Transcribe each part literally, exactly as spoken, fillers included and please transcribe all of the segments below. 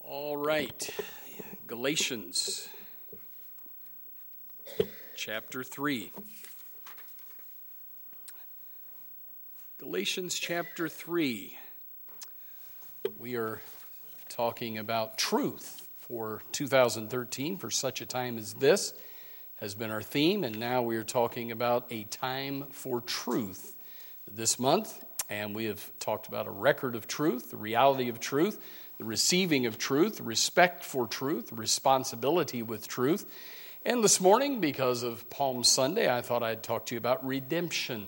All right, Galatians chapter three. Galatians chapter three. We are talking about truth for two thousand thirteen, for such a time as this has been our theme, and now we are talking about a time for truth this month, and we have talked about a record of truth, the reality of truth, the receiving of truth, respect for truth, responsibility with truth. And this morning, because of Palm Sunday, I thought I'd talk to you about redemption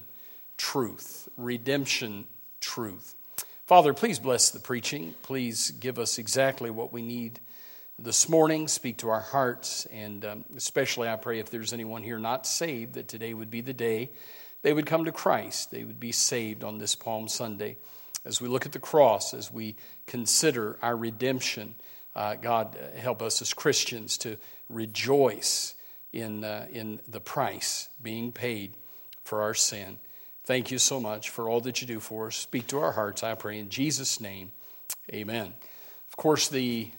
truth. Redemption truth. Father, please bless the preaching. Please give us exactly what we need this morning. Speak to our hearts. And um, especially I pray if there's anyone here not saved, that today would be the day they would come to Christ. They would be saved on this Palm Sunday. As we look at the cross, as we consider our redemption, uh, God, uh, help us as Christians to rejoice in uh, in the price being paid for our sin. Thank you so much for all that you do for us. Speak to our hearts, I pray in Jesus' name. Amen. Of course, the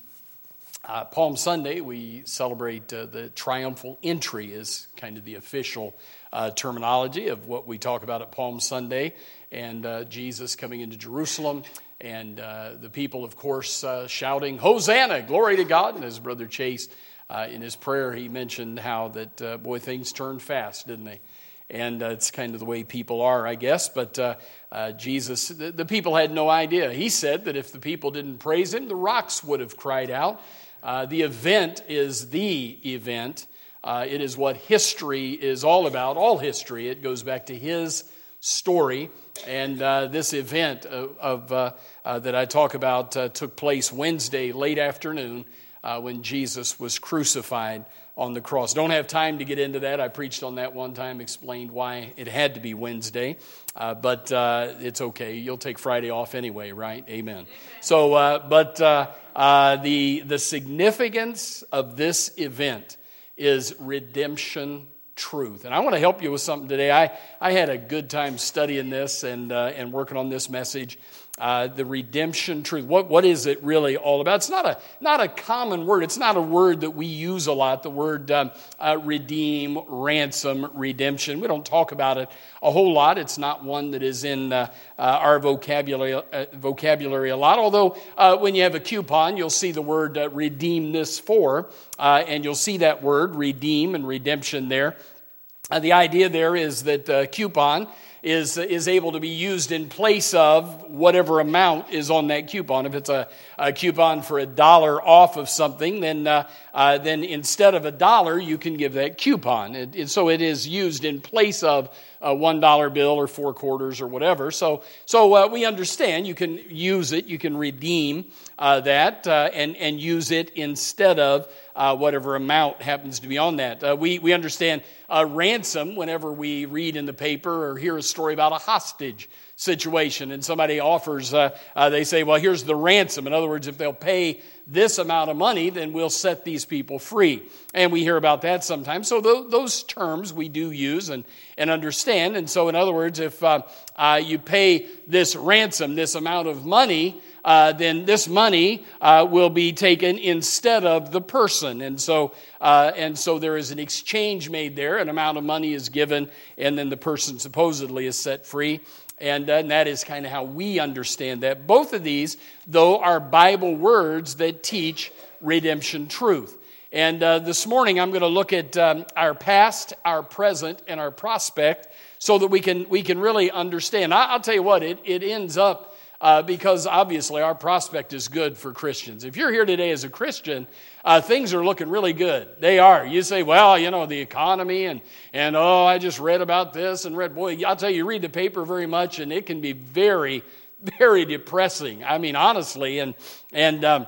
uh, Palm Sunday, we celebrate uh, the triumphal entry is kind of the official uh, terminology of what we talk about at Palm Sunday. And uh, Jesus coming into Jerusalem, and uh, the people, of course, uh, shouting, "Hosanna, glory to God." And as Brother Chase, uh, in his prayer, he mentioned how that, uh, boy, things turned fast, didn't they? And uh, it's kind of the way people are, I guess. But uh, uh, Jesus, the, the people had no idea. He said that if the people didn't praise him, the rocks would have cried out. Uh, the event is the event. Uh, it is what history is all about, all history. It goes back to his story. And uh, this event of, of uh, uh, that I talk about uh, took place Wednesday late afternoon uh, when Jesus was crucified on the cross. Don't have time to get into that. I preached on that one time, explained why it had to be Wednesday. Uh, but uh, it's okay. You'll take Friday off anyway, right? Amen. Amen. So, uh, but uh, uh, the the significance of this event is redemption truth. And I want to help you with something today. I, I had a good time studying this and uh, and working on this message. Uh, the redemption truth. What what is it really all about? It's not a not a common word. It's not a word that we use a lot. The word um, uh, redeem, ransom, redemption. We don't talk about it a whole lot. It's not one that is in uh, uh, our vocabulary uh, vocabulary a lot. Although uh, when you have a coupon, you'll see the word uh, redeem this for, uh, and you'll see that word redeem and redemption there. Uh, the idea there is that uh, coupon is is able to be used in place of whatever amount is on that coupon. If it's a, a coupon for a dollar off of something, then uh, uh, then instead of a dollar, you can give that coupon. It, it, so it is used in place of a one dollar bill or four quarters or whatever. So so uh, we understand you can use it, you can redeem uh, that uh, and and use it instead of Uh, whatever amount happens to be on that. Uh, we, we understand uh, ransom whenever we read in the paper or hear a story about a hostage situation and somebody offers, uh, uh, they say, well, here's the ransom. In other words, if they'll pay this amount of money, then we'll set these people free. And we hear about that sometimes. So th- those terms we do use and, and understand. And so in other words, if uh, uh, you pay this ransom, this amount of money, Uh, then this money uh, will be taken instead of the person. And so uh, and so there is an exchange made there. An amount of money is given, and then the person supposedly is set free. And, uh, and that is kind of how we understand that. Both of these, though, are Bible words that teach redemption truth. And uh, this morning I'm going to look at um, our past, our present, and our prospect so that we can we can really understand. I, I'll tell you what, it, it ends up Uh, because obviously our prospect is good for Christians. If you're here today as a Christian, uh, things are looking really good. They are. You say, well, you know, the economy and, and oh, I just read about this and read, boy, I'll tell you, you read the paper very much and it can be very, very depressing. I mean, honestly, and, and, um,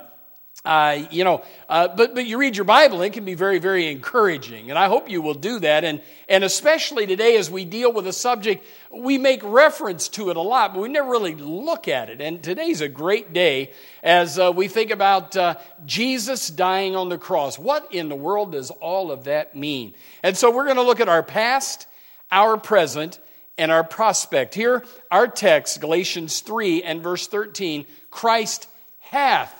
Uh, you know, uh, but but you read your Bible, it can be very, very encouraging. And I hope you will do that. And, and especially today as we deal with a subject, we make reference to it a lot, but we never really look at it. And today's a great day as uh, we think about uh, Jesus dying on the cross. What in the world does all of that mean? And so we're going to look at our past, our present, and our prospect. Here, our text, Galatians three and verse thirteen, Christ hath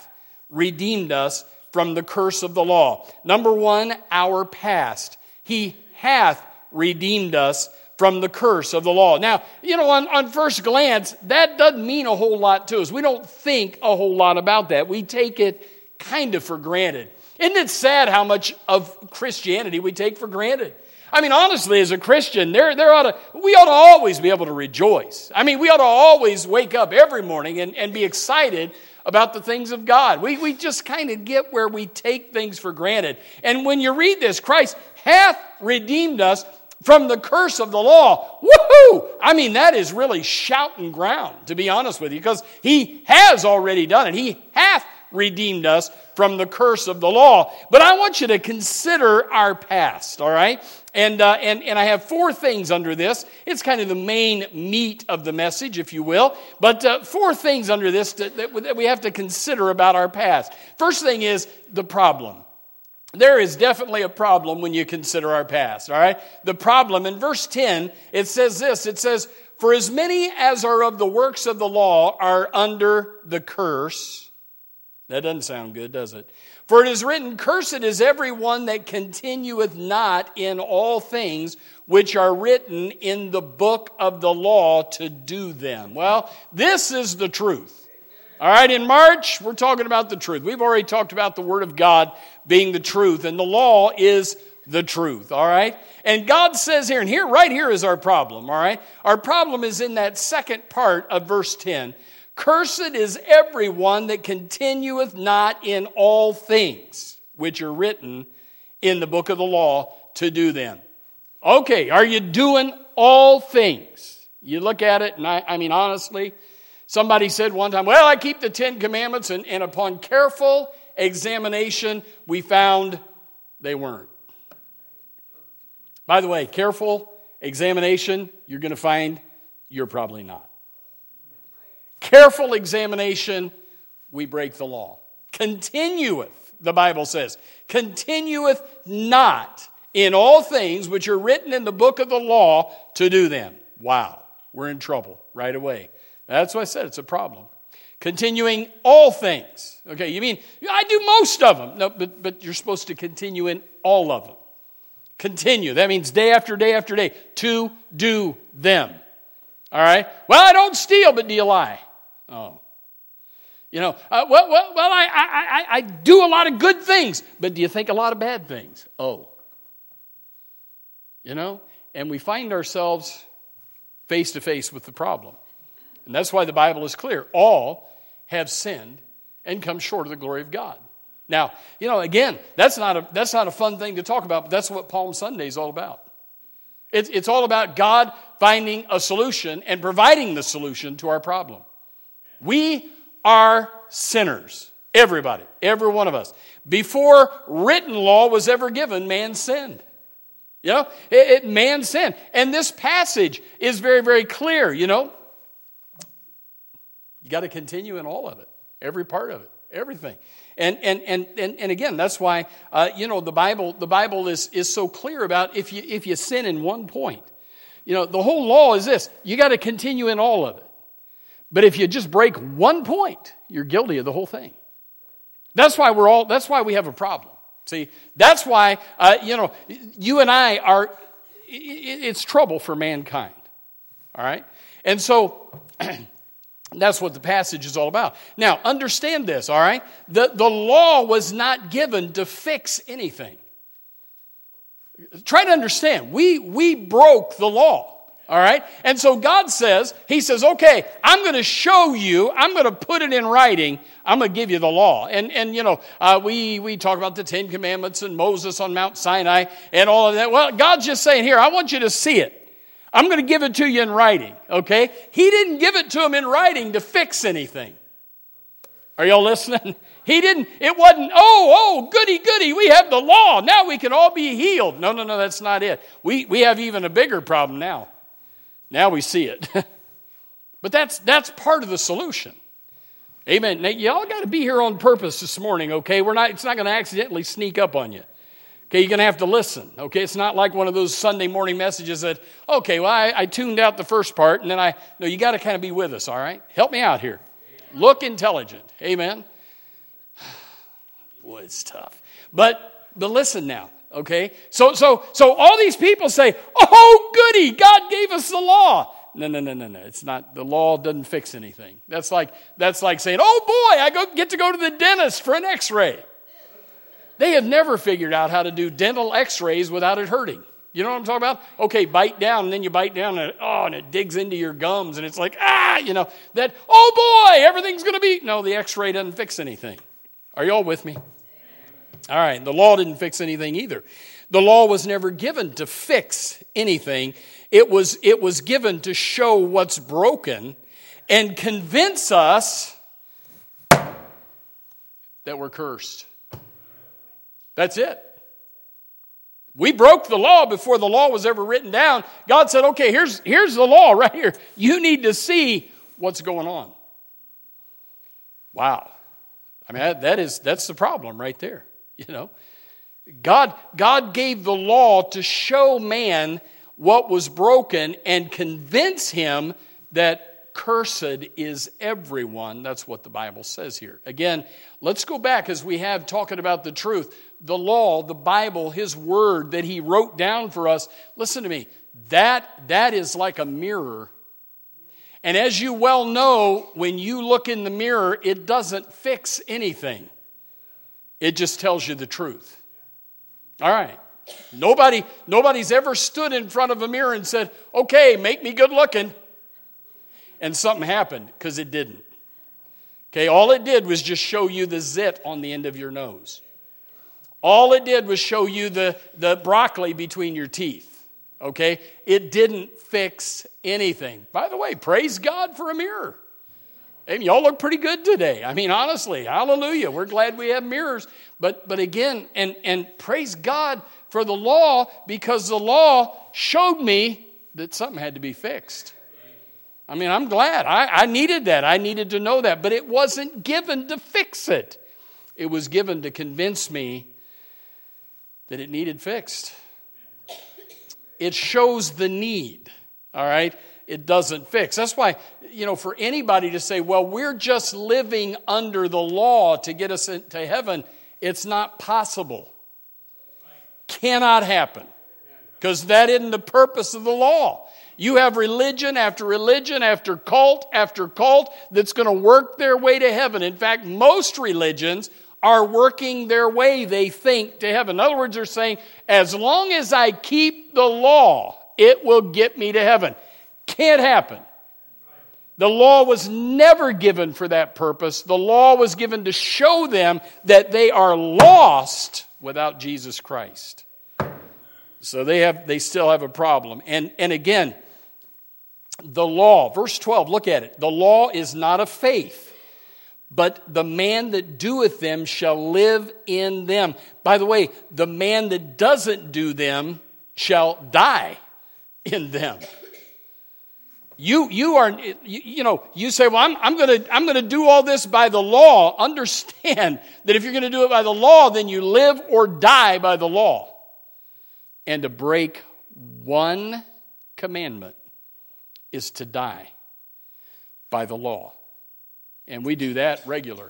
redeemed us from the curse of the law. Number one, our past. He hath redeemed us from the curse of the law. Now, you know, on, on first glance, that doesn't mean a whole lot to us. We don't think a whole lot about that. We take it kind of for granted. Isn't it sad how much of Christianity we take for granted? I mean, honestly, as a Christian, there, there ought to, we ought to always be able to rejoice. I mean, we ought to always wake up every morning and, and be excited about the things of God. We, we just kind of get where we take things for granted. And when you read this, Christ hath redeemed us from the curse of the law. Woohoo! I mean, that is really shouting ground, to be honest with you, because he has already done it. He hath redeemed us from the curse of the law. But I want you to consider our past, all right? And, uh, and, and I have four things under this. It's kind of the main meat of the message, if you will. But uh, four things under this that, that we have to consider about our past. First thing is the problem. There is definitely a problem when you consider our past, all right? The problem, in verse ten, it says this. It says, for as many as are of the works of the law are under the curse. That doesn't sound good, does it? For it is written, cursed is every one that continueth not in all things which are written in the book of the law to do them. Well, this is the truth. All right, in March, we're talking about the truth. We've already talked about the Word of God being the truth, and the law is the truth, all right? And God says here, and here, right here is our problem, all right? Our problem is in that second part of verse ten. Cursed is everyone that continueth not in all things which are written in the book of the law to do them. Okay, are you doing all things? You look at it, and I, I mean, honestly, somebody said one time, well, I keep the Ten Commandments, and, and upon careful examination, we found they weren't. By the way, careful examination, you're going to find you're probably not. Careful examination, we break the law. Continueth, the Bible says, continueth not in all things which are written in the book of the law to do them. Wow, we're in trouble right away. That's why I said it's a problem. Continuing all things. Okay, you mean, I do most of them. No, but, but you're supposed to continue in all of them. Continue. That means day after day after day. To do them. All right? Well, I don't steal, but do you lie? Oh. You know, uh, well, well, well I, I, I, I do a lot of good things, but do you think a lot of bad things? Oh. You know? And we find ourselves face to face with the problem. And that's why the Bible is clear. All have sinned and come short of the glory of God. Now, you know, again, that's not a that's not a fun thing to talk about, but that's what Palm Sunday is all about. It's, it's all about God finding a solution and providing the solution to our problem. We are sinners. Everybody, every one of us. Before written law was ever given, man sinned. You know, it, it, man sinned. And this passage is very, very clear, you know. You got to continue in all of it, every part of it, everything. And and and and, and again, that's why uh, you know the Bible the Bible is is so clear about if you if you sin in one point, you know the whole law is this: you got to continue in all of it. But if you just break one point, you're guilty of the whole thing. That's why we're all. That's why we have a problem. See, that's why uh, you know you and I are. It's trouble for mankind. All right, and so. That's what the passage is all about. Now, understand this, all right? The, the law was not given to fix anything. Try to understand. We, we broke the law, all right? And so God says, he says, okay, I'm going to show you, I'm going to put it in writing, I'm going to give you the law. And, and you know, uh, we, we talk about the Ten Commandments and Moses on Mount Sinai and all of that. Well, God's just saying, here, I want you to see it. I'm going to give it to you in writing, okay? He didn't give it to him in writing to fix anything. Are y'all listening? He didn't, it wasn't, oh, oh, goody, goody, we have the law. Now we can all be healed. No, no, no, that's not it. We we have even a bigger problem now. Now we see it. But that's that's part of the solution. Amen. Now, y'all got to be here on purpose this morning, okay? We're not, it's not going to accidentally sneak up on you. Okay, you're going to have to listen, okay? It's not like one of those Sunday morning messages that, okay, well, I, I tuned out the first part, and then I, no, you got to kind of be with us, all right? Help me out here. Look intelligent. Amen. Boy, it's tough. But but listen now, okay? So so so all these people say, oh, goody, God gave us the law. No, no, no, no, no. It's not, the law doesn't fix anything. That's like that's like saying, oh boy, I go get to go to the dentist for an x-ray. They have never figured out how to do dental x-rays without it hurting. You know what I'm talking about? Okay, bite down, and then you bite down, and oh, and it digs into your gums, and it's like, ah, you know, that, oh boy, everything's going to be, no, the x-ray doesn't fix anything. Are you all with me? All right, the law didn't fix anything either. The law was never given to fix anything. It was, it was given to show what's broken and convince us that we're cursed. That's it. We broke the law before the law was ever written down. God said, okay, here's, here's the law right here. You need to see what's going on. Wow. I mean, that, that is, that's the problem right there. You know, God, God gave the law to show man what was broken and convince him that cursed is everyone. That's what the Bible says here. Again, let's go back as we have talking about the truth. The law, the Bible, his word that he wrote down for us. Listen to me. That, that is like a mirror. And as you well know, when you look in the mirror, it doesn't fix anything. It just tells you the truth. All right. Nobody, nobody's ever stood in front of a mirror and said, okay, make me good looking. And something happened, because it didn't. Okay, all it did was just show you the zit on the end of your nose. All it did was show you the, the broccoli between your teeth. Okay? It didn't fix anything. By the way, praise God for a mirror. Hey, y'all look pretty good today. I mean, honestly, hallelujah. We're glad we have mirrors. But but again, and, and praise God for the law, because the law showed me that something had to be fixed. I mean, I'm glad. I, I needed that. I needed to know that. But it wasn't given to fix it. It was given to convince me that it needed fixed. It shows the need, all right? It doesn't fix. That's why, you know, for anybody to say, well, we're just living under the law to get us into heaven, it's not possible. Cannot happen. Because that isn't the purpose of the law. You have religion after religion after cult after cult that's going to work their way to heaven. In fact, most religions are working their way, they think, to heaven. In other words, they're saying, as long as I keep the law, it will get me to heaven. Can't happen. The law was never given for that purpose. The law was given to show them that they are lost without Jesus Christ. So they have, they still have a problem. And, and again, the law, verse twelve, look at it. The law is not of faith, but the man that doeth them shall live in them. By the way, the man that doesn't do them shall die in them. You you are you, you know you say, well, I'm I'm gonna I'm gonna do all this by the law. Understand that if you're gonna do it by the law, then you live or die by the law. And to break one commandment is to die by the law. And we do that regular.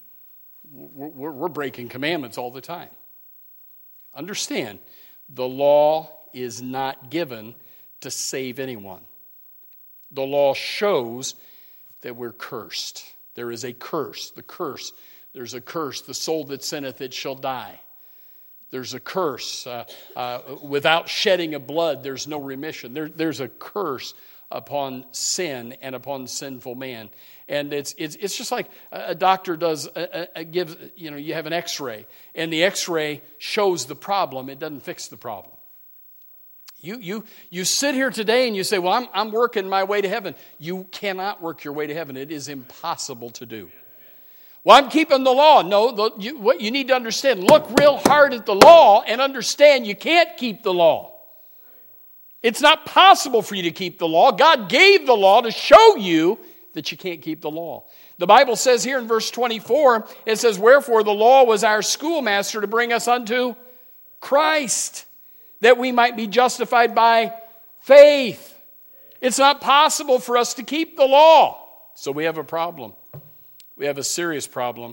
We're, we're breaking commandments all the time. Understand, the law is not given to save anyone. The law shows that we're cursed. There is a curse, the curse. There's a curse. The soul that sinneth, it shall die. There's a curse. Uh, uh, without shedding of blood, there's no remission. There, there's a curse upon sin and upon sinful man. And it's it's it's just like a doctor does, a, a, gives, you know, you have an x-ray, and the x-ray shows the problem. It doesn't fix the problem. You you you sit here today and you say, well, I'm I'm working my way to heaven. You cannot work your way to heaven. It is impossible to do. Well, I'm keeping the law. No, the, you, what you need to understand, look real hard at the law and understand you can't keep the law. It's not possible for you to keep the law. God gave the law to show you that you can't keep the law. The Bible says here in verse twenty-four, it says, wherefore the law was our schoolmaster to bring us unto Christ, that we might be justified by faith. It's not possible for us to keep the law. So we have a problem. We have a serious problem.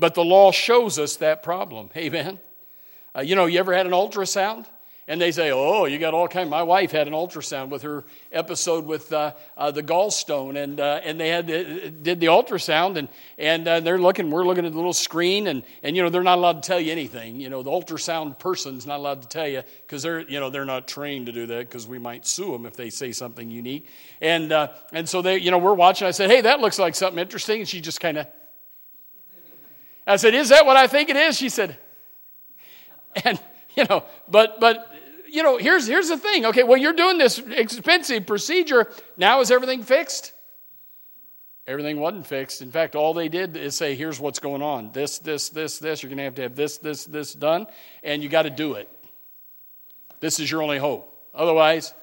But the law shows us that problem. Amen. Uh, you know, you ever had an ultrasound? And they say, oh, you got all kinds. My wife had an ultrasound with her episode with uh, uh, the gallstone, and uh, and they had the, did the ultrasound, and and uh, they're looking. We're looking at the little screen, and and you know they're not allowed to tell you anything. You know, the ultrasound person's not allowed to tell you because they're you know they're not trained to do that because we might sue them if they say something unique. And uh, and so they you know we're watching. I said, hey, that looks like something interesting, and she just kind of. I said, is that what I think it is? She said, and you know, but but. You know, here's here's the thing. Okay, well, you're doing this expensive procedure. Now is everything fixed? Everything wasn't fixed. In fact, all they did is say, here's what's going on. This, this, this, this. You're going to have to have this, this, this done, and you got to do it. This is your only hope. Otherwise,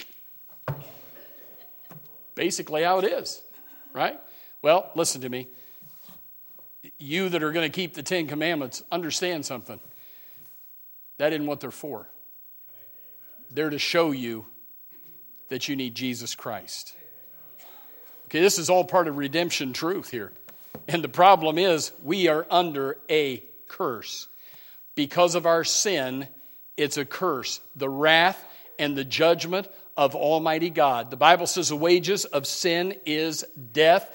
basically how it is, right? Well, listen to me. You that are going to keep the Ten Commandments, understand something. That isn't what they're for. They're to show you that you need Jesus Christ. Okay, this is all part of redemption truth here. And the problem is we are under a curse. Because of our sin, it's a curse. The wrath and the judgment of Almighty God. The Bible says the wages of sin is death.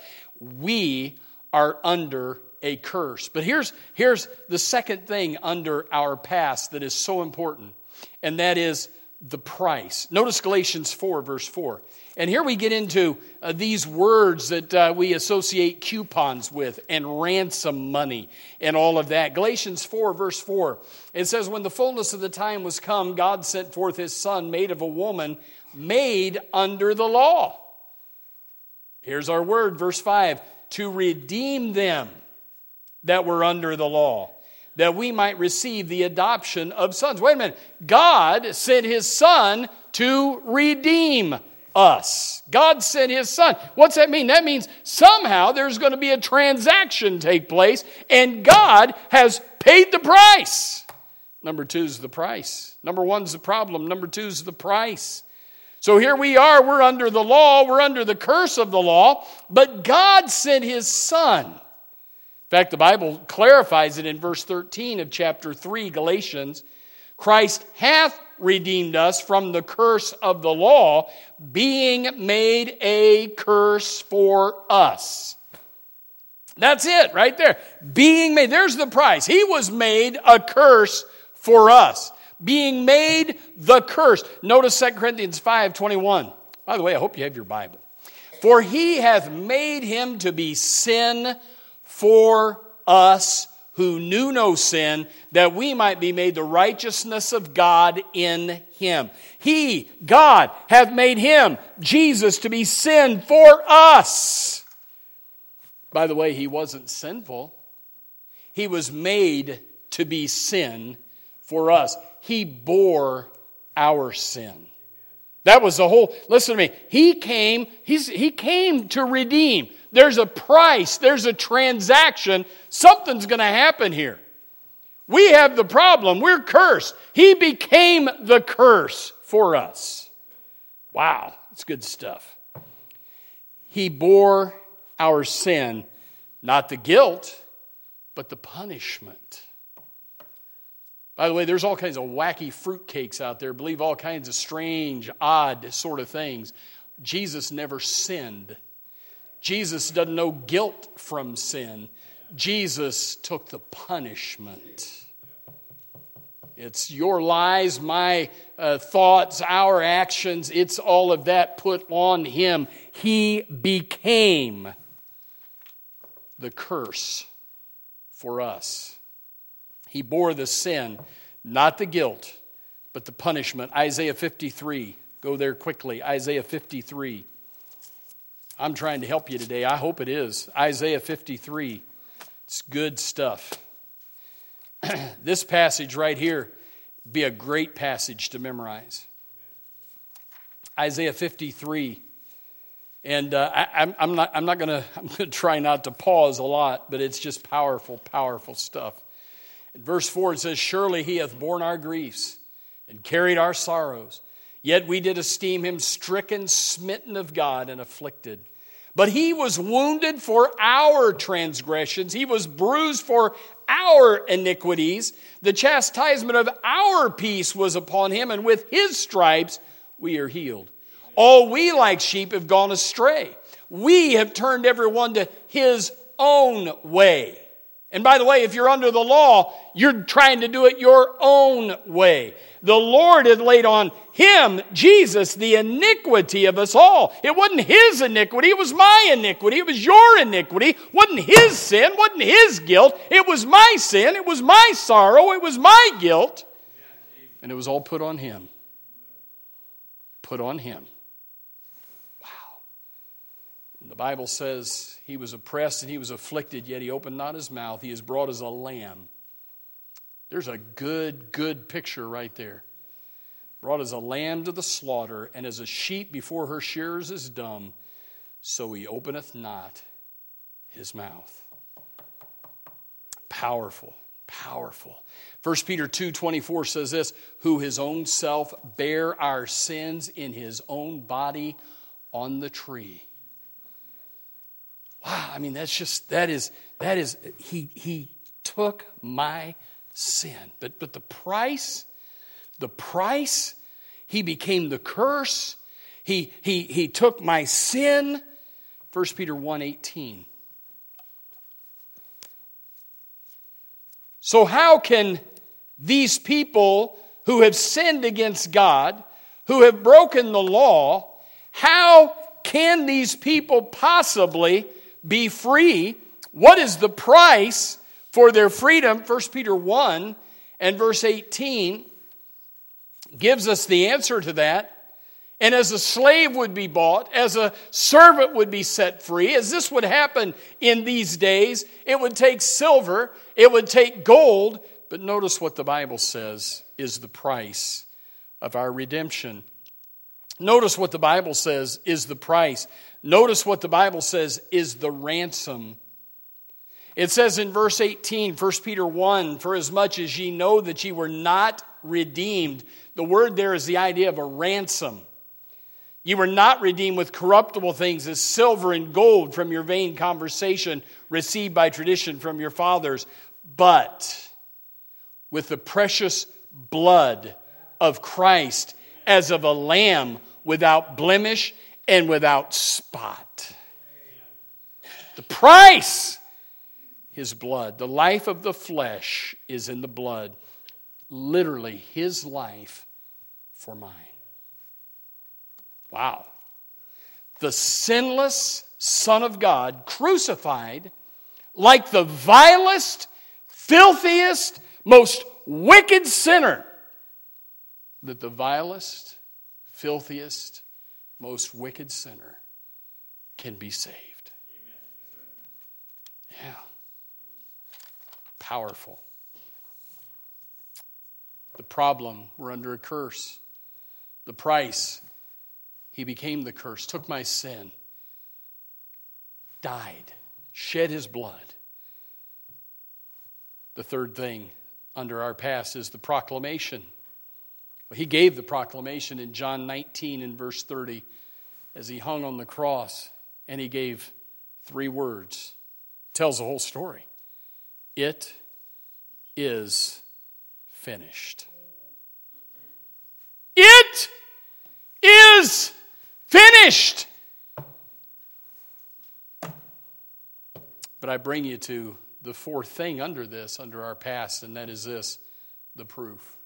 We are under a curse. But here's, here's the second thing under our past that is so important. And that is the price. Notice Galatians four, verse four. And here we get into uh, these words that uh, we associate coupons with and ransom money and all of that. Galatians four, verse four. It says, when the fullness of the time was come, God sent forth his Son, made of a woman, made under the law. Here's our word, verse five. To redeem them that were under the law, that we might receive the adoption of sons. Wait a minute. God sent his Son to redeem us. God sent his Son. What's that mean? That means somehow there's going to be a transaction take place, and God has paid the price. Number two is the price. Number one's the problem. Number two is the price. So here we are. We're under the law. We're under the curse of the law. But God sent his Son. In fact, the Bible clarifies it in verse thirteen of chapter three, Galatians. Christ hath redeemed us from the curse of the law, being made a curse for us. That's it right there. Being made. There's the price. He was made a curse for us. Being made the curse. Notice Second Corinthians five twenty-one. By the way, I hope you have your Bible. For he hath made him to be sin for us who knew no sin, that we might be made the righteousness of God in him. He, God, hath made him, Jesus, to be sin for us. By the way, he wasn't sinful. He was made to be sin for us. He bore our sin. That was the whole, listen to me, he came, he's, he came to redeem. There's a price. There's a transaction. Something's going to happen here. We have the problem. We're cursed. He became the curse for us. Wow, that's good stuff. He bore our sin, not the guilt, but the punishment. By the way, there's all kinds of wacky fruitcakes out there. Believe all kinds of strange, odd sort of things. Jesus never sinned. Jesus doesn't know guilt from sin. Jesus took the punishment. It's your lies, my uh, thoughts, our actions. It's all of that put on him. He became the curse for us. He bore the sin, not the guilt, but the punishment. Isaiah fifty-three. Go there quickly. Isaiah fifty-three. I'm trying to help you today. I hope it is. Isaiah fifty-three. It's good stuff. This passage right here would be a great passage to memorize. Isaiah fifty-three. And uh, I, I'm, I'm not. I'm not going to. I'm going to try not to pause a lot, but it's just powerful, powerful stuff. In verse four, it says, "Surely he hath borne our griefs and carried our sorrows. Yet we did esteem him stricken, smitten of God, and afflicted. But he was wounded for our transgressions. He was bruised for our iniquities. The chastisement of our peace was upon him, and with his stripes we are healed. All we like sheep have gone astray. We have turned everyone to his own way. And by the way, if you're under the law, you're trying to do it your own way. The Lord had laid on him, Jesus, the iniquity of us all. It wasn't his iniquity, it was my iniquity. It was your iniquity. It wasn't his sin, it wasn't his guilt. It was my sin, it was my sorrow, it was my guilt. And it was all put on him. Put on him. Wow. And the Bible says he was oppressed and he was afflicted, yet he opened not his mouth. He is brought as a lamb. There's a good, good picture right there. Brought as a lamb to the slaughter, and as a sheep before her shearers is dumb, so he openeth not his mouth. Powerful, powerful. First Peter two twenty-four says this, who his own self bare our sins in his own body on the tree. Wow, I mean, that's just, that is, that is, he, he took my sin. But, but the price, the price, he became the curse. He, he, he took my sin. First Peter one eighteen. So how can these people who have sinned against God, who have broken the law, how can these people possibly be free? What is the price for their freedom? First Peter one and verse eighteen gives us the answer to that. And as a slave would be bought, as a servant would be set free, as this would happen in these days, it would take silver, it would take gold, but notice what the Bible says is the price of our redemption. Notice what the Bible says is the price. Notice what the Bible says is the ransom. It says in verse eighteen, First Peter one, for as much as ye know that ye were not redeemed. The word there is the idea of a ransom. Ye were not redeemed with corruptible things as silver and gold from your vain conversation received by tradition from your fathers, but with the precious blood of Christ as of a lamb without blemish and without spot. The price, his blood. The life of the flesh is in the blood. Literally, his life for mine. Wow. The sinless Son of God crucified like the vilest, filthiest, most wicked sinner that the vilest, filthiest, most wicked sinner can be saved. Yeah. Powerful. The problem, we're under a curse. The price, he became the curse, took my sin, died, shed his blood. The third thing under our past is the proclamation. He gave the proclamation in John nineteen and verse thirty as he hung on the cross, and he gave three words. Tells the whole story. It is finished. It is finished. But I bring you to the fourth thing under this, under our past, and that is this, the proof.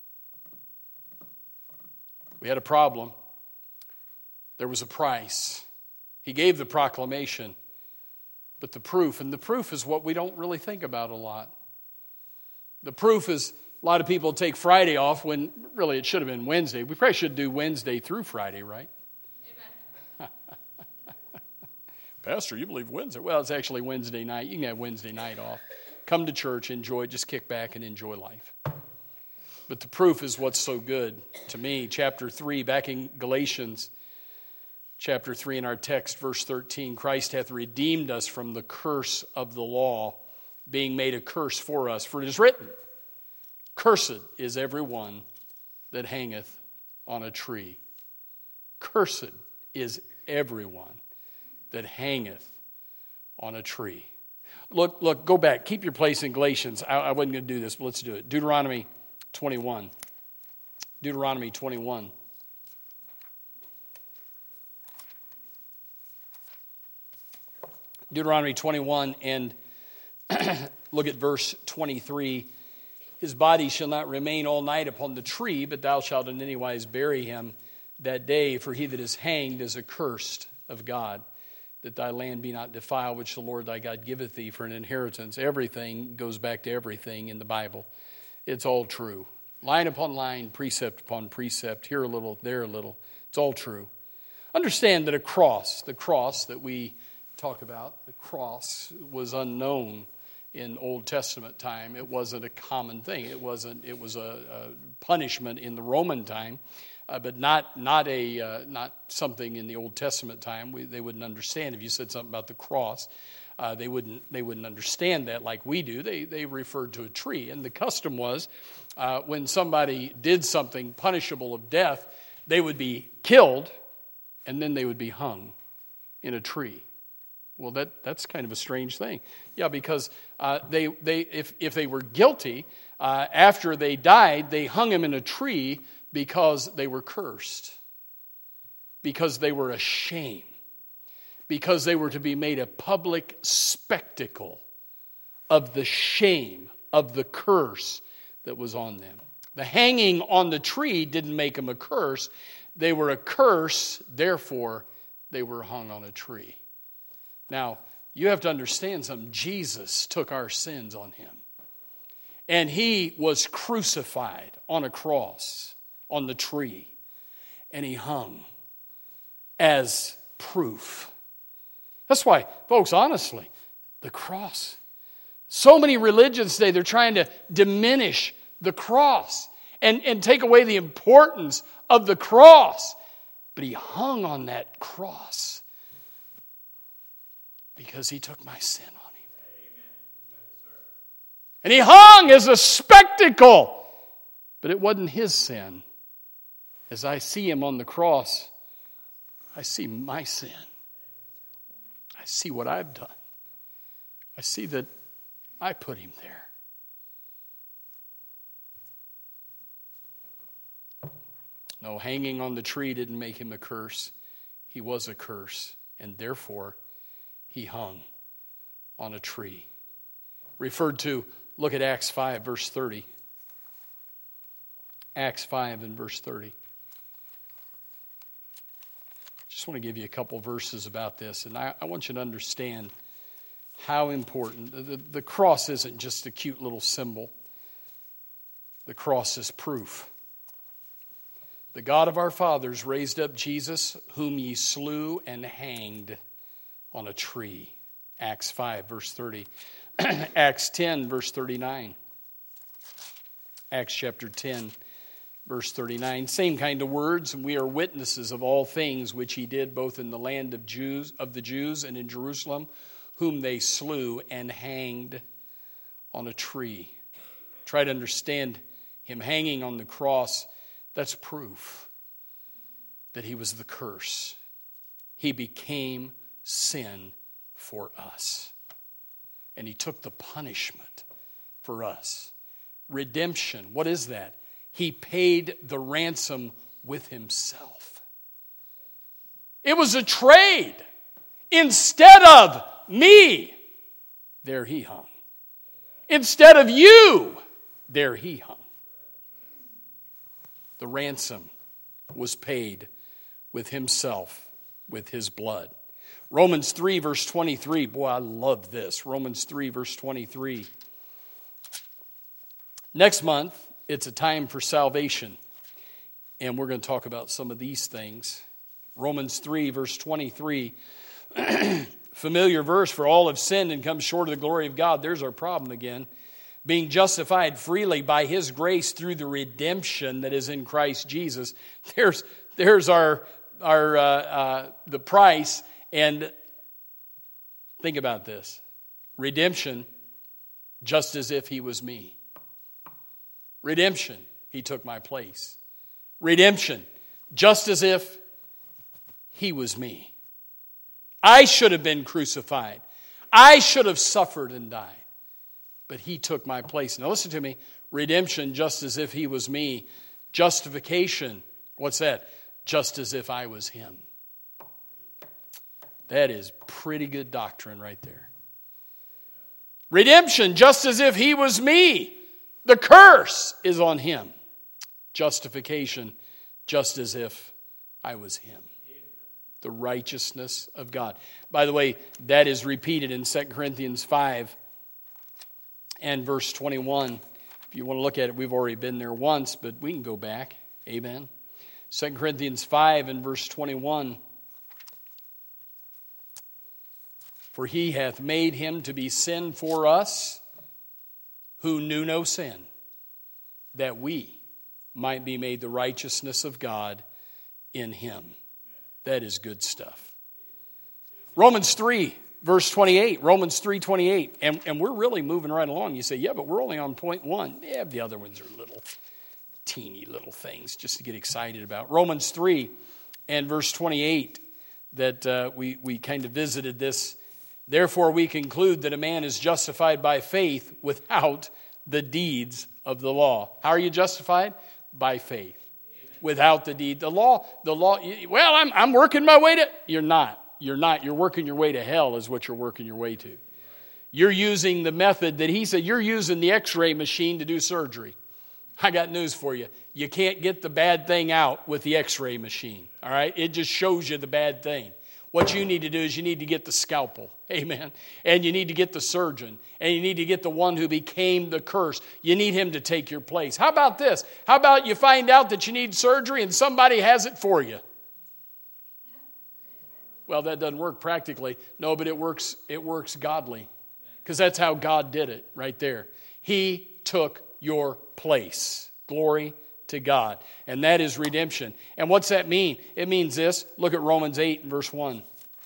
We had a problem. There was a price. He gave the proclamation, but the proof, and the proof is what we don't really think about a lot. The proof is, a lot of people take Friday off when really it should have been Wednesday. We probably should do Wednesday through Friday, right? Amen. Pastor, you believe Wednesday? Well, it's actually Wednesday night. You can have Wednesday night off. Come to church, enjoy, just kick back and enjoy life. But the proof is what's so good to me. Chapter three, back in Galatians, chapter three in our text, verse thirteen, Christ hath redeemed us from the curse of the law, being made a curse for us. For it is written, cursed is every one that hangeth on a tree. Cursed is everyone that hangeth on a tree. Look, look, go back. Keep your place in Galatians. I, I wasn't going to do this, but let's do it. Deuteronomy twenty-one. Deuteronomy twenty-one. Deuteronomy twenty-one, and look at verse twenty-three. His body shall not remain all night upon the tree, but thou shalt in any wise bury him that day. For he that is hanged is accursed of God, that thy land be not defiled, which the Lord thy God giveth thee for an inheritance. Everything goes back to everything in the Bible. It's all true. Line upon line, precept upon precept, here a little, there a little. It's all true. Understand that a cross, the cross that we talk about, the cross was unknown in Old Testament time. It wasn't a common thing. It wasn't. It was a, a punishment in the Roman time, uh, but not not a uh, not something in the Old Testament time. We, they wouldn't understand if you said something about the cross. Uh, they wouldn't they wouldn't understand that like we do. They they referred to a tree, and the custom was uh, when somebody did something punishable of death, they would be killed, and then they would be hung in a tree. Well, that, that's kind of a strange thing. Yeah, because uh, they they if if they were guilty, uh, after they died, they hung him in a tree because they were cursed, because they were ashamed, because they were to be made a public spectacle of the shame of the curse that was on them. The hanging on the tree didn't make them a curse. They were a curse, therefore they were hung on a tree. Now, you have to understand something. Jesus took our sins on him. And he was crucified on a cross, on the tree. And he hung as proof. That's why, folks, honestly, the cross. So many religions today, they're trying to diminish the cross and, and take away the importance of the cross. But he hung on that cross because he took my sin on him. And he hung as a spectacle. But it wasn't his sin. As I see him on the cross, I see my sin. I see what I've done. I see that I put him there. No, hanging on the tree didn't make him a curse. He was a curse. And therefore, he hung on a tree. Referred to, look at Acts five, verse thirty. Acts five and verse thirty. Just want to give you a couple verses about this. And I, I want you to understand how important. The, the cross isn't just a cute little symbol. The cross is proof. The God of our fathers raised up Jesus, whom ye slew and hanged on a tree. Acts five, verse thirty. Acts ten, verse thirty-nine. Acts chapter ten, verse thirty-nine. Same kind of words. We are witnesses of all things which he did both in the land of Jews of the Jews and in Jerusalem, whom they slew and hanged on a tree. Try to understand him hanging on the cross. That's proof that he was the curse. He became sin for us. And he took the punishment for us. Redemption, what is that? He paid the ransom with himself. It was a trade. Instead of me, there he hung. Instead of you, there he hung. The ransom was paid with himself, with his blood. Romans three, verse twenty-three. Boy, I love this. Romans three, verse twenty-three. Next month, it's a time for salvation. And we're going to talk about some of these things. Romans three, verse twenty-three. Familiar verse, for all have sinned and come short of the glory of God. There's our problem again. Being justified freely by his grace through the redemption that is in Christ Jesus. There's, there's our, our uh, uh, the price. And think about this. Redemption, just as if he was me. Redemption, he took my place. Redemption, just as if he was me. I should have been crucified. I should have suffered and died. But he took my place. Now listen to me. Redemption, just as if he was me. Justification, what's that? Just as if I was him. That is pretty good doctrine right there. Redemption, just as if he was me. The curse is on him. Justification, just as if I was him. The righteousness of God. By the way, that is repeated in Second Corinthians five and verse twenty-one. If you want to look at it, we've already been there once, but we can go back. Amen. Second Corinthians five and verse twenty-one. For he hath made him to be sin for us, who knew no sin, that we might be made the righteousness of God in him. That is good stuff. Romans three, verse twenty-eight. Romans three twenty-eight. And, and we're really moving right along. You say, yeah, but we're only on point one. Yeah, the other ones are little, teeny little things just to get excited about. Romans three and verse twenty-eight, that uh, we, we kind of visited this. Therefore we conclude that a man is justified by faith without the deeds of the law. How are you justified? By faith. Without the deed. The law, the law, well, I'm, I'm working my way to, you're not. You're not. You're working your way to hell is what you're working your way to. You're using the method that he said, you're using the x-ray machine to do surgery. I got news for you. You can't get the bad thing out with the x-ray machine. All right? It just shows you the bad thing. What you need to do is you need to get the scalpel. Amen. And you need to get the surgeon. And you need to get the one who became the curse. You need him to take your place. How about this? How about you find out that you need surgery and somebody has it for you? Well, that doesn't work practically. No, but it works, it works godly. Because that's how God did it right there. He took your place. Glory to God. And that is redemption. And what's that mean? It means this. Look at Romans eight and verse one.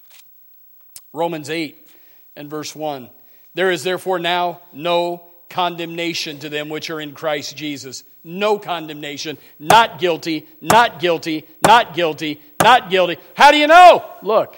Romans eight and verse one. There is therefore now no condemnation to them which are in Christ Jesus. No condemnation. Not guilty, not guilty, not guilty, not guilty. How do you know? Look.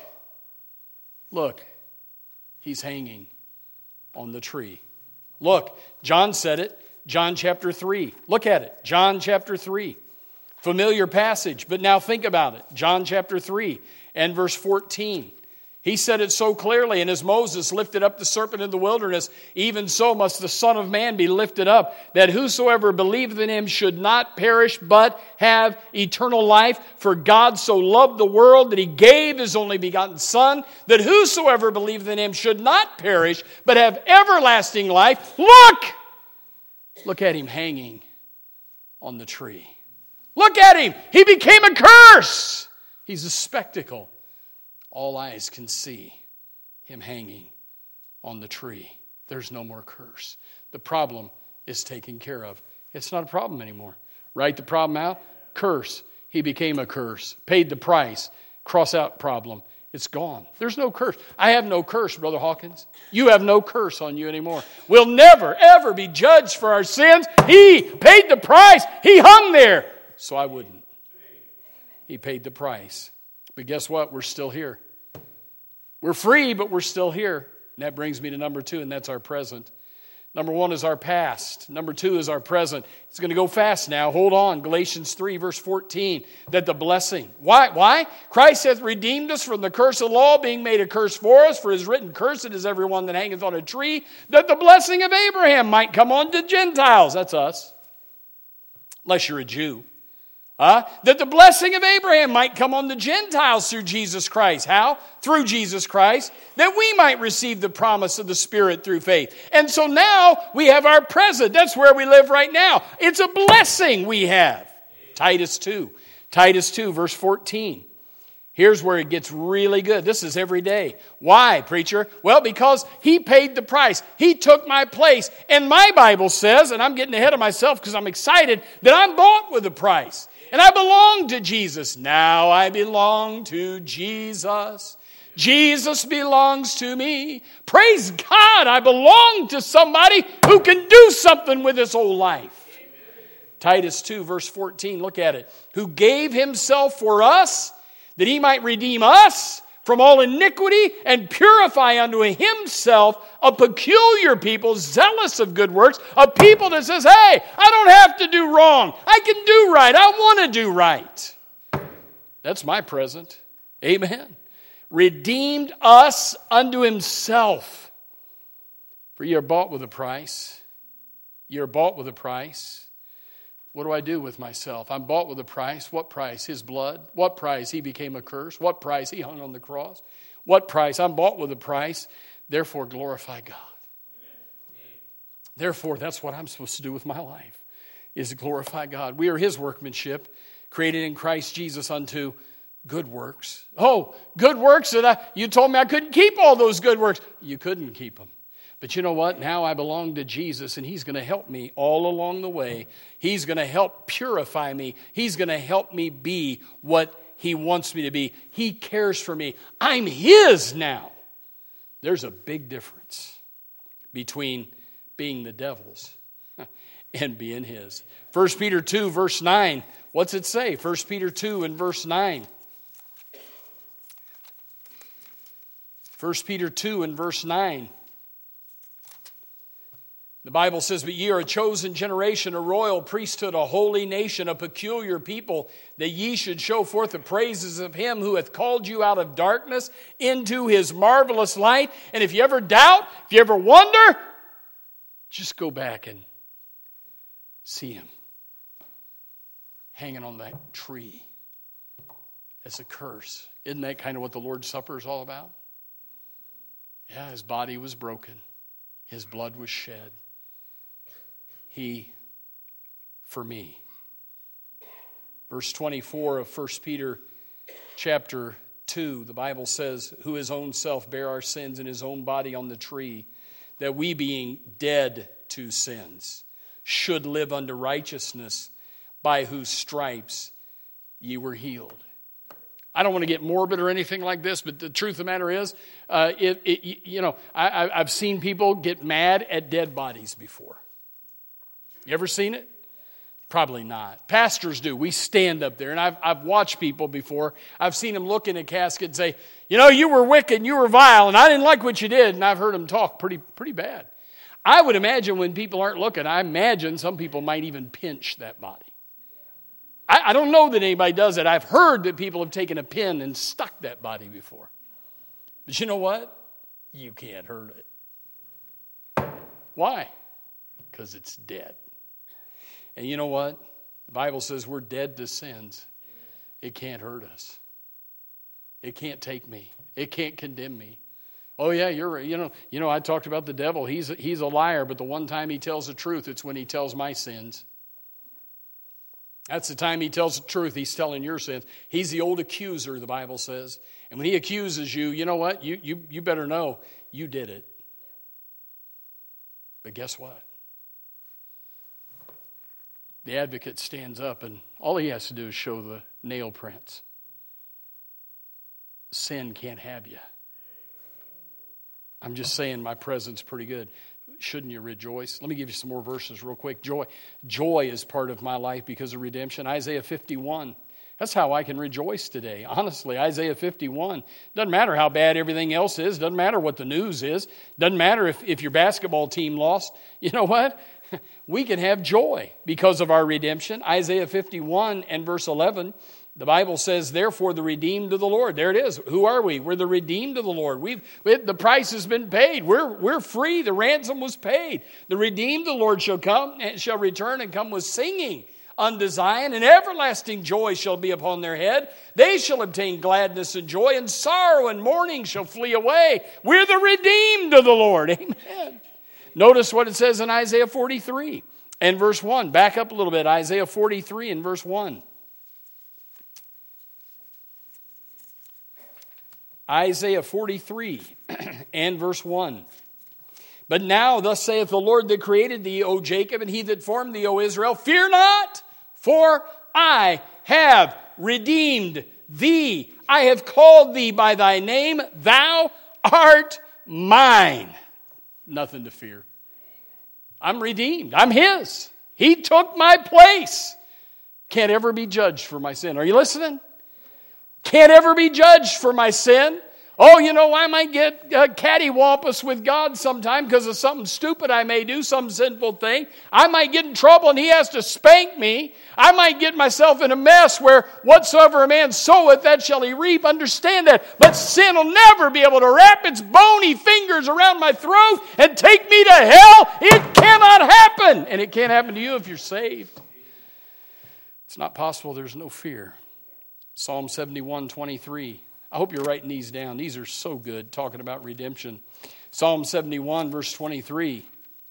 Look. He's hanging on the tree. Look. John said it. John chapter three. Look at it. John chapter three. Familiar passage, but now think about it. John chapter three and verse fourteen. He said it so clearly, and as Moses lifted up the serpent in the wilderness, even so must the Son of Man be lifted up, that whosoever believeth in him should not perish, but have eternal life. For God so loved the world that he gave his only begotten Son, that whosoever believeth in him should not perish, but have everlasting life. Look! Look at him hanging on the tree. Look at him. He became a curse. He's a spectacle. All eyes can see him hanging on the tree. There's no more curse. The problem is taken care of. It's not a problem anymore. Write the problem out. Curse. He became a curse. Paid the price. Cross out problem. It's gone. There's no curse. I have no curse, Brother Hawkins. You have no curse on you anymore. We'll never, ever be judged for our sins. He paid the price. He hung there. So I wouldn't. He paid the price. But guess what? We're still here. We're free, but we're still here. And that brings me to number two, and that's our present. Number one is our past. Number two is our present. It's going to go fast now. Hold on. Galatians three, verse fourteen. That the blessing. Why? Why? Christ hath redeemed us from the curse of law, being made a curse for us. For it is written, cursed is everyone that hangeth on a tree, that the blessing of Abraham might come on to Gentiles. That's us. Unless you're a Jew. Uh, that the blessing of Abraham might come on the Gentiles through Jesus Christ. How? Through Jesus Christ. That we might receive the promise of the Spirit through faith. And so now we have our present. That's where we live right now. It's a blessing we have. Titus two. Titus two, verse fourteen. Here's where it gets really good. This is every day. Why, preacher? Well, because he paid the price. He took my place. And my Bible says, and I'm getting ahead of myself because I'm excited, that I'm bought with a price. And I belong to Jesus. Now I belong to Jesus. Jesus belongs to me. Praise God, I belong to somebody who can do something with this whole life. Amen. Titus two, verse fourteen, look at it. Who gave himself for us, that he might redeem us from all iniquity and purify unto himself a peculiar people, zealous of good works, a people that says, hey, I don't have to do wrong. I can do right. I want to do right. That's my present. Amen. Redeemed us unto himself. For ye are bought with a price. Ye are bought with a price. What do I do with myself? I'm bought with a price. What price? His blood. What price? He became a curse. What price? He hung on the cross. What price? I'm bought with a price. Therefore, glorify God. Therefore, that's what I'm supposed to do with my life, is glorify God. We are his workmanship, created in Christ Jesus unto good works. Oh, good works that I, you told me I couldn't keep all those good works. You couldn't keep them. But you know what? Now I belong to Jesus, and he's going to help me all along the way. He's going to help purify me. He's going to help me be what he wants me to be. He cares for me. I'm his now. There's a big difference between being the devil's and being his. First Peter two, verse nine. What's it say? First Peter two and verse nine. First Peter two and verse nine. The Bible says, but ye are a chosen generation, a royal priesthood, a holy nation, a peculiar people, that ye should show forth the praises of him who hath called you out of darkness into his marvelous light. And if you ever doubt, if you ever wonder, just go back and see him hanging on that tree as a curse. Isn't that kind of what the Lord's Supper is all about? Yeah, his body was broken. His blood was shed. He, for me. Verse twenty-four of First Peter chapter two, the Bible says, who his own self bare our sins in his own body on the tree, that we being dead to sins should live unto righteousness, by whose stripes ye were healed. I don't want to get morbid or anything like this, but the truth of the matter is, uh, it, it, you know, I, I've seen people get mad at dead bodies before. You ever seen it? Probably not. Pastors do. We stand up there, and I've, I've watched people before. I've seen them look in a casket and say, you know, you were wicked, you were vile, and I didn't like what you did, and I've heard them talk pretty, pretty bad. I would imagine when people aren't looking, I imagine some people might even pinch that body. I, I don't know that anybody does it. I've heard that people have taken a pin and stuck that body before. But you know what? You can't hurt it. Why? Because it's dead. And you know what? The Bible says we're dead to sins. It can't hurt us. It can't take me. It can't condemn me. Oh yeah, you're right. You know, you know, I talked about the devil. He's he's a liar, but the one time he tells the truth, it's when he tells my sins. That's the time he tells the truth. He's telling your sins. He's the old accuser, the Bible says. And when he accuses you, you know what? You you you better know you did it. But guess what? The advocate stands up, and all he has to do is show the nail prints. Sin can't have you. I'm just saying my present's pretty good. Shouldn't you rejoice? Let me give you some more verses real quick. Joy. Joy is part of my life because of redemption. Isaiah fifty-one. That's how I can rejoice today. Honestly, Isaiah fifty-one. Doesn't matter how bad everything else is. Doesn't matter what the news is. Doesn't matter if, if your basketball team lost. You know what? We can have joy because of our redemption. Isaiah fifty-one and verse eleven, the Bible says, therefore the redeemed of the Lord. There it is. Who are we? We're the redeemed of the Lord. We've, we, the price has been paid. We're, we're free. The ransom was paid. The redeemed of the Lord shall come and shall return and come with singing unto Zion, and everlasting joy shall be upon their head. They shall obtain gladness and joy, and sorrow and mourning shall flee away. We're the redeemed of the Lord. Amen. Notice what it says in Isaiah forty-three and verse one. Back up a little bit. Isaiah forty-three and verse one. Isaiah forty-three and verse one. But now thus saith the Lord that created thee, O Jacob, and he that formed thee, O Israel, fear not, for I have redeemed thee. I have called thee by thy name. Thou art mine. Nothing to fear. I'm redeemed. I'm his. He took my place. Can't ever be judged for my sin. Are you listening? Can't ever be judged for my sin. Oh, you know, I might get uh, cattywampus with God sometime because of something stupid I may do, some sinful thing. I might get in trouble and he has to spank me. I might get myself in a mess where whatsoever a man soweth, that shall he reap. Understand that. But sin will never be able to wrap its bony fingers around my throat and take me to hell. It cannot happen. And it can't happen to you if you're saved. It's not possible. There's no fear. Psalm seventy-one twenty-three. I hope you're writing these down. These are so good, talking about redemption. Psalm seventy-one, verse twenty-three.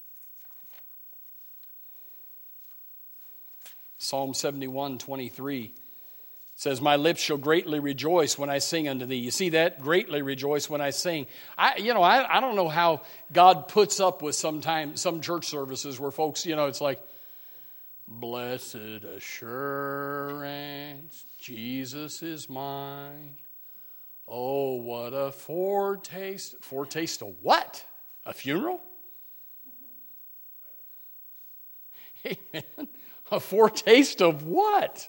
Psalm seventy-one, twenty-three says, my lips shall greatly rejoice when I sing unto thee. You see that? Greatly rejoice when I sing. I, you know, I, I don't know how God puts up with sometimes some church services where folks, you know, it's like, blessed assurance, Jesus is mine. Oh, what a foretaste. Foretaste of what? A funeral? Amen. A foretaste of what?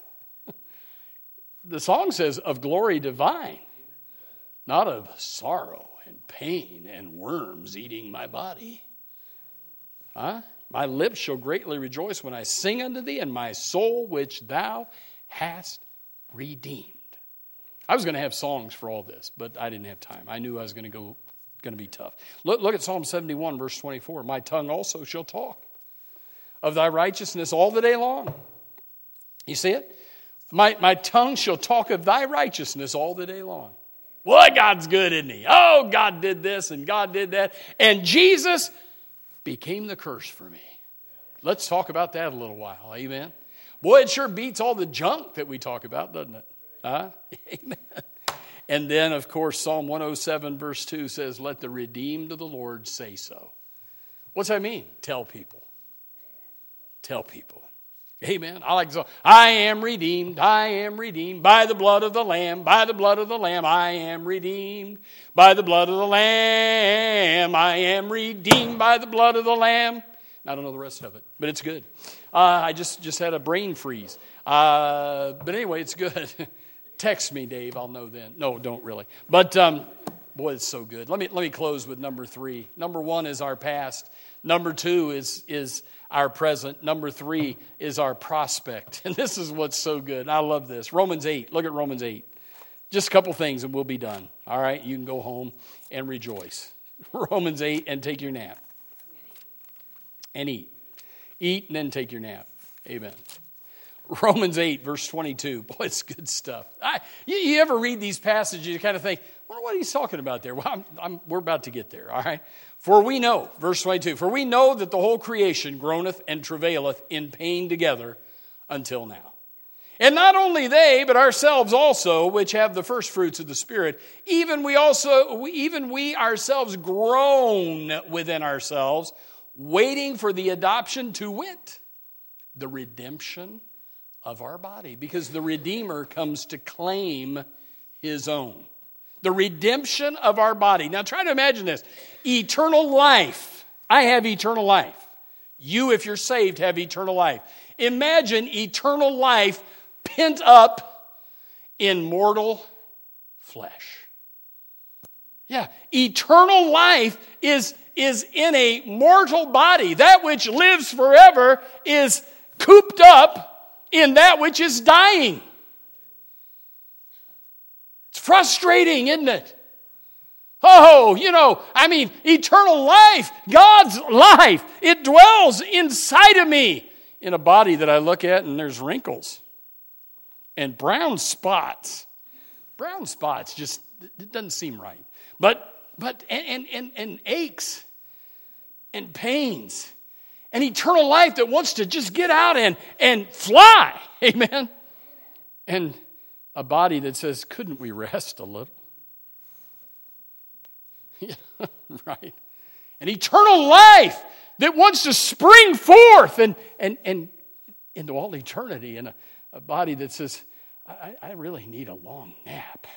The song says, of glory divine, not of sorrow and pain and worms eating my body. Huh? My lips shall greatly rejoice when I sing unto thee, and my soul which thou hast redeemed. I was going to have songs for all this, but I didn't have time. I knew I was going to go, going to be tough. Look, look at Psalm seventy-one, verse twenty-four. My tongue also shall talk of thy righteousness all the day long. You see it? My, my tongue shall talk of thy righteousness all the day long. Well, God's good, isn't he? Oh, God did this and God did that. And Jesus became the curse for me. Let's talk about that a little while. Amen. Boy, it sure beats all the junk that we talk about, doesn't it? Huh? Amen. And then, of course, Psalm one oh seven, verse two says, let the redeemed of the Lord say so. What's that mean? Tell people. Tell people. Amen. I like the song. I am redeemed. I am redeemed by the blood of the Lamb. By the blood of the Lamb, I am redeemed. By the blood of the Lamb, I am redeemed by the blood of the Lamb. I don't know the rest of it, but it's good. Uh, I just, just had a brain freeze. Uh, but anyway, it's good. Text me, Dave. I'll know then. No, don't really. But um, boy, it's so good. Let me let me close with number three. Number one is our past. Number two is is our present. Number three is our prospect. And this is what's so good. I love this. Romans eight. Look at Romans eight. Just a couple things and we'll be done. All right? You can go home and rejoice. Romans eight and take your nap. And eat. Eat and then take your nap. Amen. Romans eight, verse twenty-two. Boy, it's good stuff. I, you, you ever read these passages, you kind of think, well, what are you talking about there? Well, I'm, I'm, we're about to get there, all right? For we know, verse twenty-two, for we know that the whole creation groaneth and travaileth in pain together until now. And not only they, but ourselves also, which have the first fruits of the Spirit, even we also, even we ourselves groan within ourselves, waiting for the adoption to wit, the redemption of our body. Because the Redeemer comes to claim his own. The redemption of our body. Now try to imagine this. Eternal life. I have eternal life. You, if you're saved, have eternal life. Imagine eternal life pent up in mortal flesh. Yeah, eternal life is, is in a mortal body. That which lives forever is cooped up in that which is dying. It's frustrating, isn't it? Oh, you know, I mean, eternal life, God's life, it dwells inside of me in a body that I look at and there's wrinkles and brown spots. Brown spots just, it doesn't seem right. But, but, and, and, and aches and pains. An eternal life that wants to just get out and, and fly. Amen. And a body that says, couldn't we rest a little? Yeah, right. An eternal life that wants to spring forth and, and, and into all eternity. And a, a body that says, I, I really need a long nap.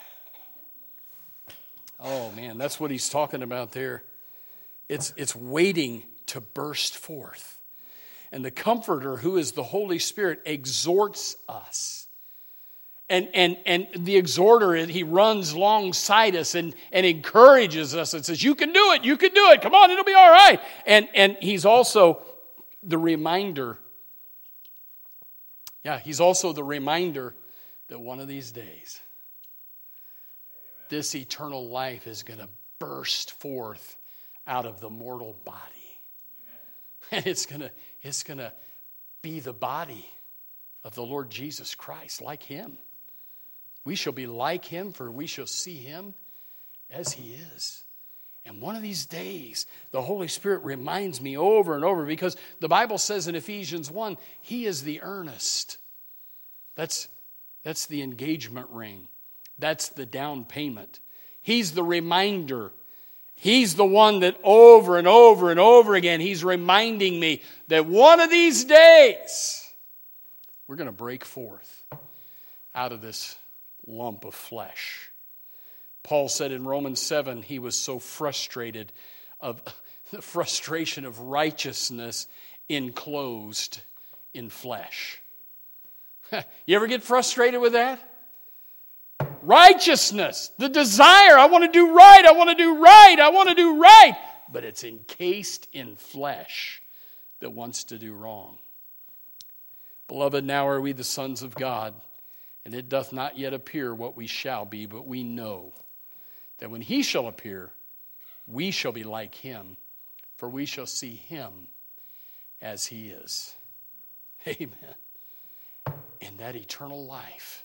Oh, man, that's what he's talking about there. It's, it's waiting to burst forth. And the Comforter, who is the Holy Spirit, exhorts us. And, and, and the exhorter, he runs alongside us and, and encourages us and says, you can do it, you can do it, come on, it'll be all right. And, and he's also the reminder, yeah, he's also the reminder that one of these days, this eternal life is going to burst forth out of the mortal body. And it's going to, it's going to be the body of the Lord Jesus Christ, like him. We shall be like him, for we shall see him as he is. And one of these days, the Holy Spirit reminds me over and over, because the Bible says in Ephesians one, he is the earnest. That's, that's the engagement ring. That's the down payment. He's the reminder. He's the one that over and over and over again, he's reminding me that one of these days, we're going to break forth out of this lump of flesh. Paul said in Romans seven, he was so frustrated of the frustration of righteousness enclosed in flesh. You ever get frustrated with that? Righteousness, the desire, I want to do right, I want to do right, I want to do right. But it's encased in flesh that wants to do wrong. Beloved, now are we the sons of God, and it doth not yet appear what we shall be, but we know that when he shall appear, we shall be like him, for we shall see him as he is. Amen. And that eternal life,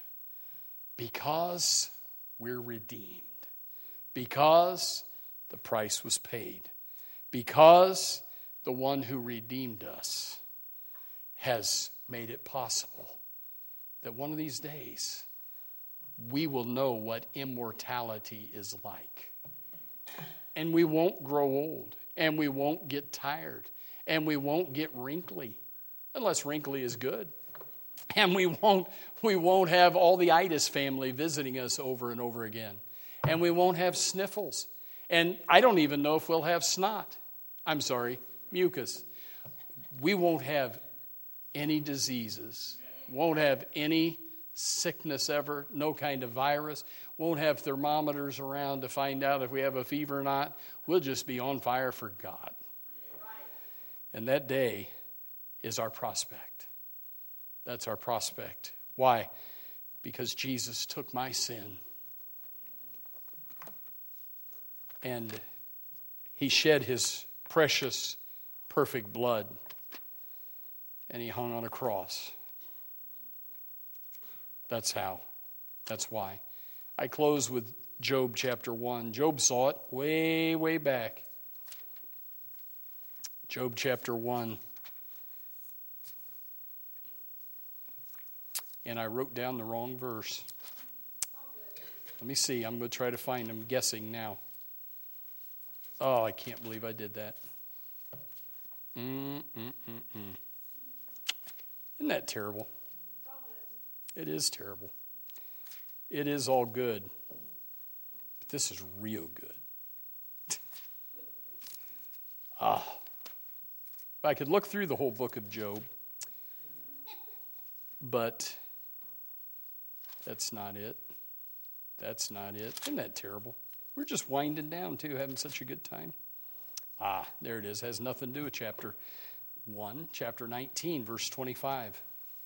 because we're redeemed, because the price was paid, because the one who redeemed us has made it possible that one of these days we will know what immortality is like. And we won't grow old, and we won't get tired, and we won't get wrinkly, unless wrinkly is good. And we won't, we won't have all the itis family visiting us over and over again. And we won't have sniffles. And I don't even know if we'll have snot. I'm sorry, mucus. We won't have any diseases. Won't have any sickness ever. No kind of virus. Won't have thermometers around to find out if we have a fever or not. We'll just be on fire for God. And that day is our prospect. That's our prospect. Why? Because Jesus took my sin and he shed his precious, perfect blood and he hung on a cross. That's how. That's why. I close with Job chapter one. Job saw it way, way back. Job chapter one. And I wrote down the wrong verse. Let me see. I'm going to try to find. I'm guessing now. Oh, I can't believe I did that. Mm, mm, mm, mm. Isn't that terrible? It is terrible. It is all good. But this is real good. Ah. If I could look through the whole book of Job. But that's not it. That's not it. Isn't that terrible? We're just winding down, too, having such a good time. Ah, there it is. Has nothing to do with chapter one. Chapter nineteen, verse twenty-five.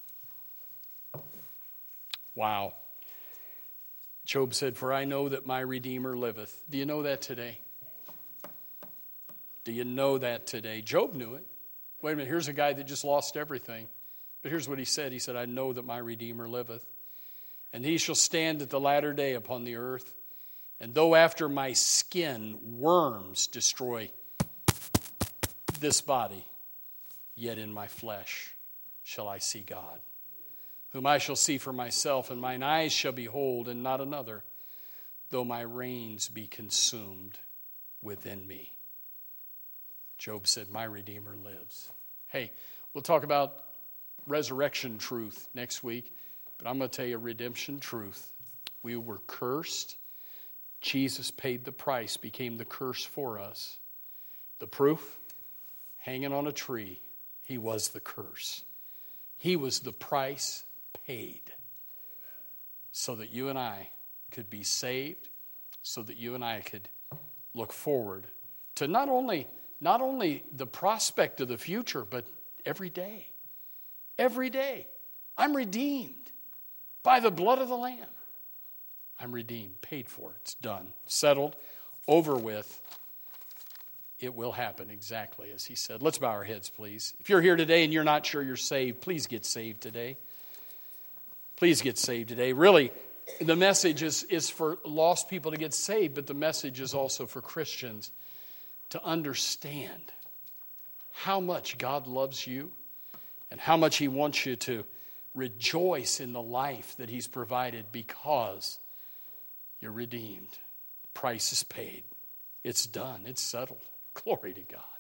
Wow. Job said, for I know that my Redeemer liveth. Do you know that today? Do you know that today? Job knew it. Wait a minute. Here's a guy that just lost everything. But here's what he said. He said, I know that my Redeemer liveth, and he shall stand at the latter day upon the earth. And though after my skin worms destroy this body, yet in my flesh shall I see God, whom I shall see for myself, and mine eyes shall behold, and not another, though my reins be consumed within me. Job said, my Redeemer lives. Hey, we'll talk about resurrection truth next week, but I'm going to tell you redemption truth. We were cursed. Jesus paid the price, became the curse for us. The proof? Hanging on a tree, he was the curse. He was the price paid. so that you and I could be saved, so that you and I could look forward to not only, not only the prospect of the future, but every day. Every day. I'm redeemed by the blood of the Lamb. I'm redeemed, paid for. It's done, settled, over with. It will happen exactly as he said. Let's bow our heads, please. If you're here today and you're not sure you're saved, please get saved today. Please get saved today. Really, the message is, is for lost people to get saved, but the message is also for Christians to understand how much God loves you and how much he wants you to rejoice in the life that he's provided because you're redeemed. The price is paid. It's done. It's settled. Glory to God.